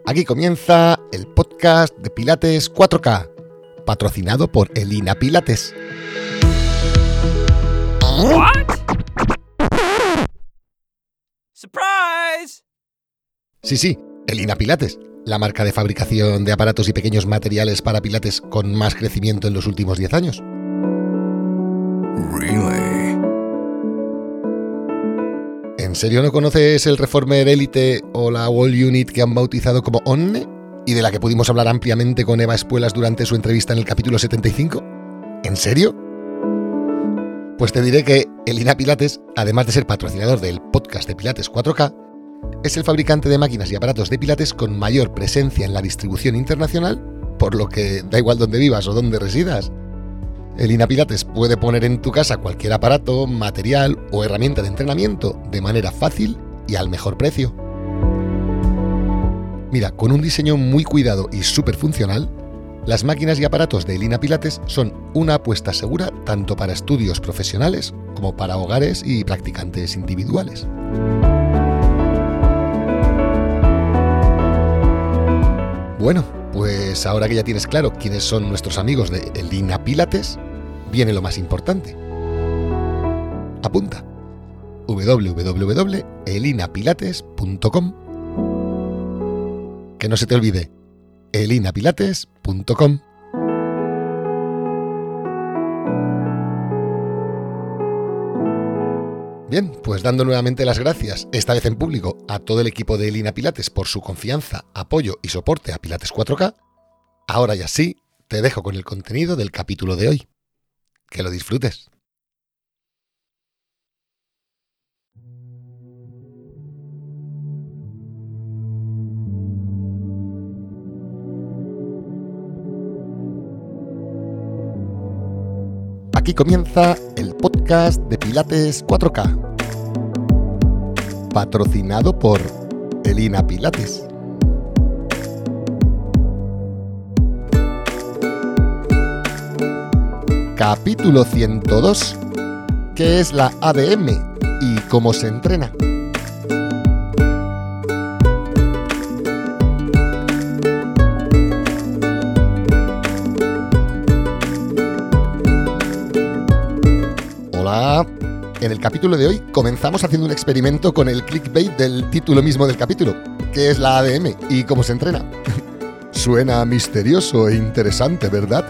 Aquí comienza el podcast de Pilates 4K, patrocinado por Elina Pilates. What? Surprise! Sí, Elina Pilates, la marca de fabricación de aparatos y pequeños materiales para pilates con más crecimiento en los últimos 10 años. Really? ¿En serio no conoces el Reformer Elite o la Wall Unit que han bautizado como Onne? ¿Y de la que pudimos hablar ampliamente con Eva Espuelas durante su entrevista en el capítulo 75? ¿En serio? Pues te diré que Elina Pilates, además de ser patrocinador del podcast de Pilates 4K, es el fabricante de máquinas y aparatos de pilates con mayor presencia en la distribución internacional, por lo que da igual dónde vivas o dónde residas. Elina Pilates puede poner en tu casa cualquier aparato, material o herramienta de entrenamiento de manera fácil y al mejor precio. Mira, con un diseño muy cuidado y súper funcional, las máquinas y aparatos de Elina Pilates son una apuesta segura tanto para estudios profesionales como para hogares y practicantes individuales. Bueno, pues ahora que ya tienes claro quiénes son nuestros amigos de Elina Pilates, viene lo más importante. Apunta: www.elinapilates.com. Que no se te olvide, elinapilates.com. Bien, pues dando nuevamente las gracias, esta vez en público, a todo el equipo de Elina Pilates por su confianza, apoyo y soporte a Pilates 4K, ahora ya sí, te dejo con el contenido del capítulo de hoy. Que lo disfrutes. Aquí comienza el podcast de Pilates 4K, patrocinado por Elina Pilates. Capítulo 102, ¿qué es la ADM y cómo se entrena? Hola. En el capítulo de hoy comenzamos haciendo un experimento con el clickbait del título mismo del capítulo, ¿qué es la ADM y cómo se entrena? Suena misterioso e interesante, ¿verdad?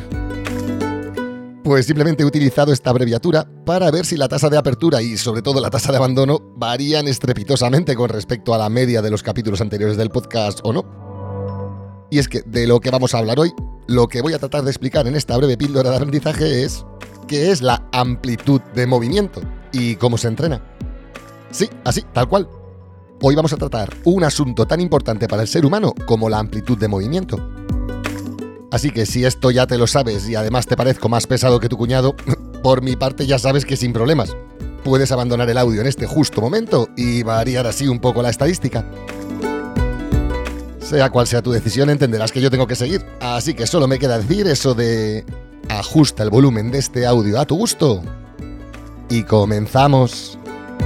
Pues simplemente he utilizado esta abreviatura para ver si la tasa de apertura y sobre todo la tasa de abandono varían estrepitosamente con respecto a la media de los capítulos anteriores del podcast o no. Y es que de lo que vamos a hablar hoy, lo que voy a tratar de explicar en esta breve píldora de aprendizaje es qué es la amplitud de movimiento y cómo se entrena. Sí, así, tal cual. Hoy vamos a tratar un asunto tan importante para el ser humano como la amplitud de movimiento. Así que si esto ya te lo sabes y además te parezco más pesado que tu cuñado, por mi parte ya sabes que sin problemas. Puedes abandonar el audio en este justo momento y variar así un poco la estadística. Sea cual sea tu decisión, entenderás que yo tengo que seguir. Así que solo me queda decir eso de ajusta el volumen de este audio a tu gusto. Y comenzamos.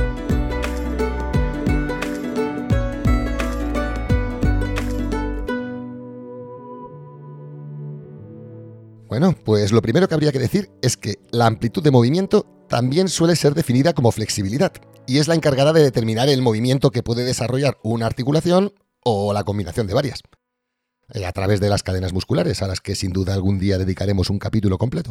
Bueno, pues lo primero que habría que decir es que la amplitud de movimiento también suele ser definida como flexibilidad y es la encargada de determinar el movimiento que puede desarrollar una articulación o la combinación de varias, a través de las cadenas musculares, a las que sin duda algún día dedicaremos un capítulo completo.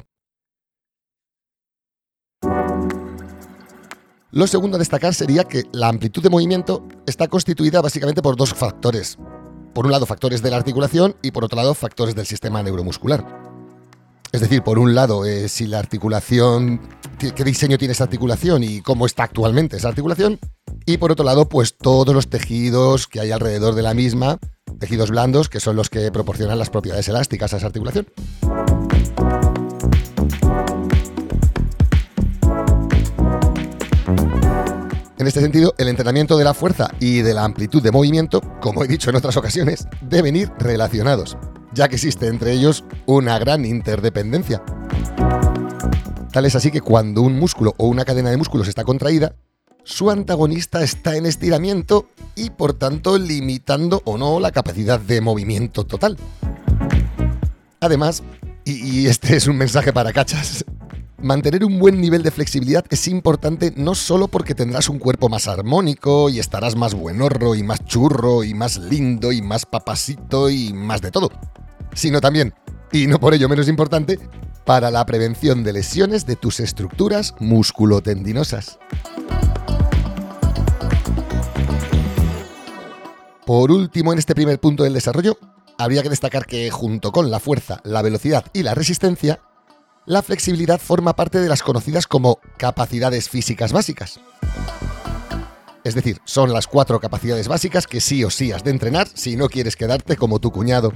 Lo segundo a destacar sería que la amplitud de movimiento está constituida básicamente por dos factores. Por un lado, factores de la articulación y por otro lado, factores del sistema neuromuscular. Es decir, por un lado, si la articulación, qué diseño tiene esa articulación y cómo está actualmente esa articulación. Y por otro lado, pues todos los tejidos que hay alrededor de la misma, tejidos blandos, que son los que proporcionan las propiedades elásticas a esa articulación. En este sentido, el entrenamiento de la fuerza y de la amplitud de movimiento, como he dicho en otras ocasiones, deben ir relacionados, ya que existe entre ellos una gran interdependencia. Tal es así que cuando un músculo o una cadena de músculos está contraída, su antagonista está en estiramiento y por tanto limitando o no la capacidad de movimiento total. Además, y este es un mensaje para cachas, mantener un buen nivel de flexibilidad es importante no solo porque tendrás un cuerpo más armónico y estarás más buenorro y más churro y más lindo y más papasito y más de todo, sino también, y no por ello menos importante, para la prevención de lesiones de tus estructuras musculotendinosas. Por último, en este primer punto del desarrollo, habría que destacar que junto con la fuerza, la velocidad y la resistencia, la flexibilidad forma parte de las conocidas como capacidades físicas básicas. Es decir, son las 4 capacidades básicas que sí o sí has de entrenar si no quieres quedarte como tu cuñado.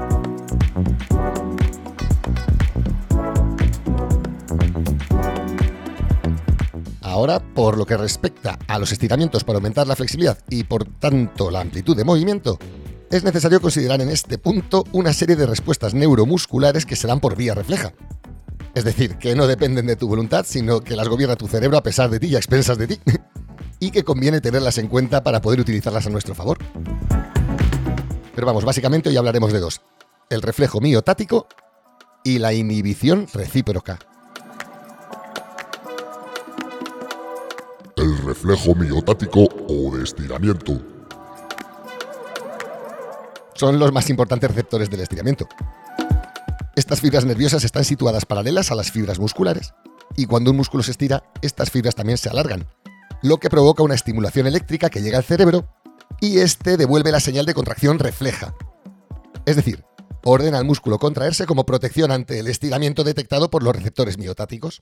Ahora, por lo que respecta a los estiramientos para aumentar la flexibilidad y por tanto la amplitud de movimiento, es necesario considerar en este punto una serie de respuestas neuromusculares que se dan por vía refleja. Es decir, que no dependen de tu voluntad, sino que las gobierna tu cerebro a pesar de ti y a expensas de ti, y que conviene tenerlas en cuenta para poder utilizarlas a nuestro favor. Pero vamos, básicamente hoy hablaremos de 2, el reflejo miotático y la inhibición recíproca. El reflejo miotático o de estiramiento. Son los más importantes receptores del estiramiento. Estas fibras nerviosas están situadas paralelas a las fibras musculares, y cuando un músculo se estira, estas fibras también se alargan, lo que provoca una estimulación eléctrica que llega al cerebro y este devuelve la señal de contracción refleja. Es decir, ordena al músculo contraerse como protección ante el estiramiento detectado por los receptores miotáticos.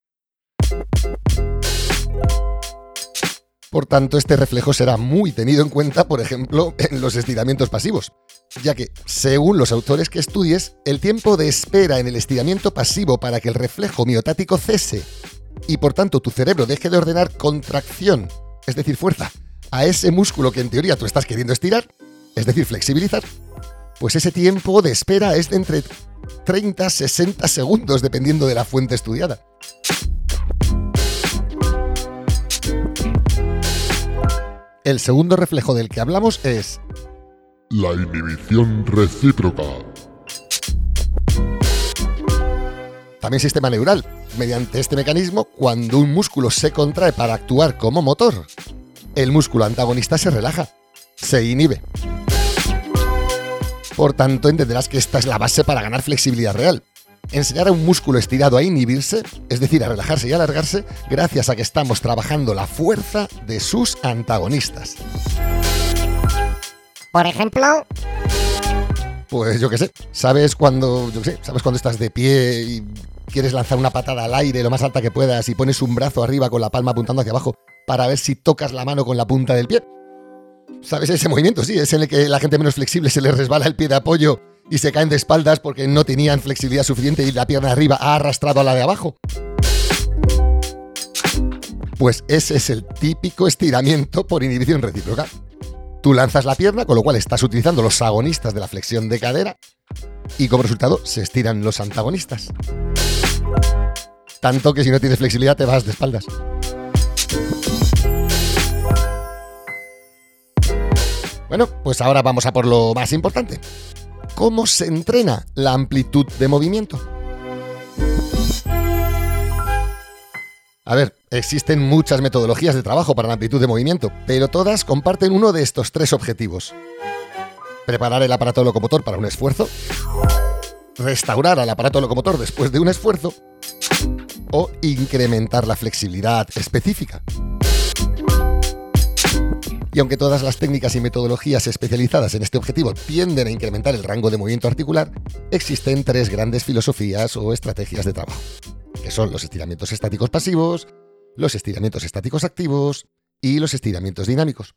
Por tanto, este reflejo será muy tenido en cuenta, por ejemplo, en los estiramientos pasivos, ya que, según los autores que estudies, el tiempo de espera en el estiramiento pasivo para que el reflejo miotático cese y, por tanto, tu cerebro deje de ordenar contracción, es decir, fuerza, a ese músculo que en teoría tú estás queriendo estirar, es decir, flexibilizar, pues ese tiempo de espera es de entre 30 a 60 segundos, dependiendo de la fuente estudiada. El segundo reflejo del que hablamos es la inhibición recíproca. También sistema neural. Mediante este mecanismo, cuando un músculo se contrae para actuar como motor, el músculo antagonista se relaja, se inhibe. Por tanto, entenderás que esta es la base para ganar flexibilidad real. Enseñar a un músculo estirado a inhibirse, es decir, a relajarse y alargarse, gracias a que estamos trabajando la fuerza de sus antagonistas. Por ejemplo, Pues yo qué sé, ¿sabes cuando estás de pie y quieres lanzar una patada al aire lo más alta que puedas y pones un brazo arriba con la palma apuntando hacia abajo para ver si tocas la mano con la punta del pie? ¿Sabes ese movimiento? Sí, es en el que la gente menos flexible se les resbala el pie de apoyo y se caen de espaldas porque no tenían flexibilidad suficiente y la pierna de arriba ha arrastrado a la de abajo. Pues ese es el típico estiramiento por inhibición recíproca. Tú lanzas la pierna, con lo cual estás utilizando los agonistas de la flexión de cadera y como resultado se estiran los antagonistas. Tanto que si no tienes flexibilidad te vas de espaldas. Bueno, pues ahora vamos a por lo más importante. ¿Cómo se entrena la amplitud de movimiento? A ver, existen muchas metodologías de trabajo para la amplitud de movimiento, pero todas comparten uno de estos 3 objetivos. Preparar el aparato locomotor para un esfuerzo, restaurar al aparato locomotor después de un esfuerzo o incrementar la flexibilidad específica. Y aunque todas las técnicas y metodologías especializadas en este objetivo tienden a incrementar el rango de movimiento articular, existen 3 grandes filosofías o estrategias de trabajo, que son los estiramientos estáticos pasivos, los estiramientos estáticos activos y los estiramientos dinámicos.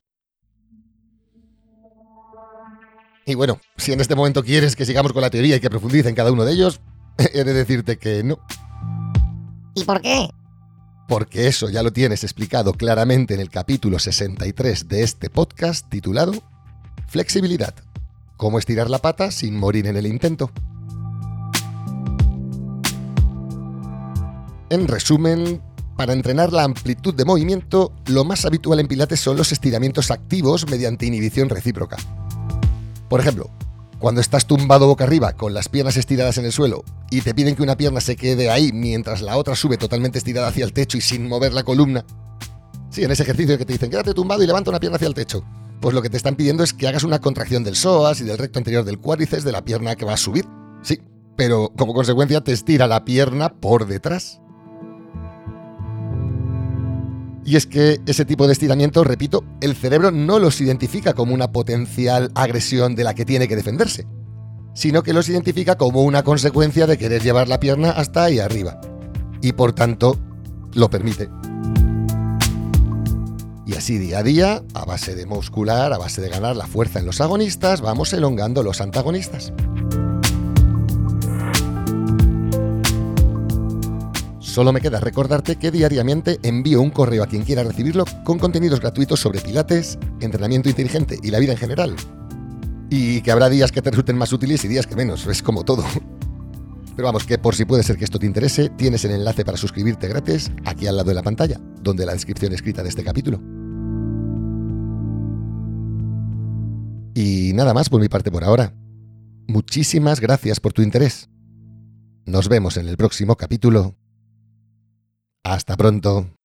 Y bueno, si en este momento quieres que sigamos con la teoría y que profundice en cada uno de ellos, he de decirte que no. ¿y por qué? Porque eso ya lo tienes explicado claramente en el capítulo 63 de este podcast titulado Flexibilidad. Cómo estirar la pata sin morir en el intento. En resumen, para entrenar la amplitud de movimiento, lo más habitual en Pilates son los estiramientos activos mediante inhibición recíproca. Por ejemplo, cuando estás tumbado boca arriba con las piernas estiradas en el suelo y te piden que una pierna se quede ahí mientras la otra sube totalmente estirada hacia el techo y sin mover la columna. Sí, en ese ejercicio que te dicen quédate tumbado y levanta una pierna hacia el techo. Pues lo que te están pidiendo es que hagas una contracción del psoas y del recto anterior del cuádriceps de la pierna que va a subir. Sí, pero como consecuencia te estira la pierna por detrás. Y es que ese tipo de estiramiento, repito, el cerebro no los identifica como una potencial agresión de la que tiene que defenderse, sino que los identifica como una consecuencia de querer llevar la pierna hasta ahí arriba. Y por tanto, lo permite. Y así día a día, a base de muscular, a base de ganar la fuerza en los agonistas, vamos elongando los antagonistas. Solo me queda recordarte que diariamente envío un correo a quien quiera recibirlo con contenidos gratuitos sobre pilates, entrenamiento inteligente y la vida en general. Y que habrá días que te resulten más útiles y días que menos, es como todo. Pero vamos, que por si puede ser que esto te interese, tienes el enlace para suscribirte gratis aquí al lado de la pantalla, donde la descripción escrita de este capítulo. Y nada más por mi parte por ahora. Muchísimas gracias por tu interés. Nos vemos en el próximo capítulo. Hasta pronto.